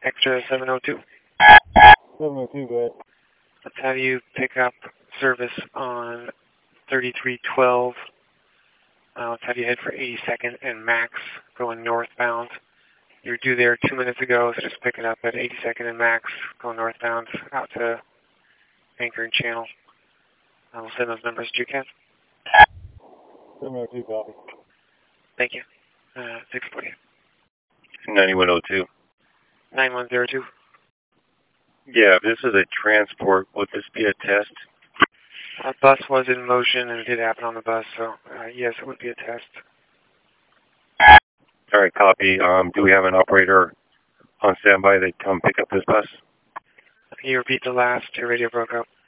Extra 702. 702, go ahead. Let's have you pick up service on 3312. Let's have you head for 82nd and Max going northbound. You were due there 2 minutes ago, so just pick it up at 82nd and Max going northbound out to Anchor and Channel. We'll send those numbers to you, Ken. 702, copy. Thank you. 640. 9102. 9102. Yeah, if this is a transport, would this be a test? Our bus was in motion and it did happen on the bus, so yes, it would be a test. All right, copy. Do we have an operator on standby that come pick up this bus? Can you repeat the last? Your radio broke up.